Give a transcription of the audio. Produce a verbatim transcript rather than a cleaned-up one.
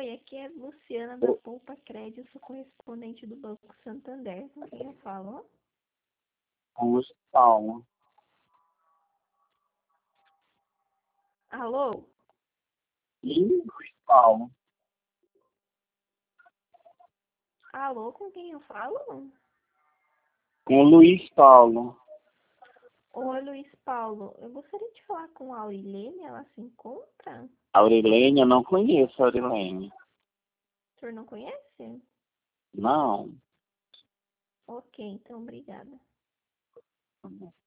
Oi, aqui é Luciana da Poupa Crédito, sou correspondente do Banco Santander. Com quem eu falo? Com Luiz Paulo. Alô? E Luiz Paulo. Alô, com quem eu falo? Com o Luiz Paulo. Oi, Luiz Paulo. Eu gostaria de falar com a Aurilene, ela se encontra? Aurilene, eu não conheço a Aurilene. O senhor não conhece? Não. Ok, então obrigada.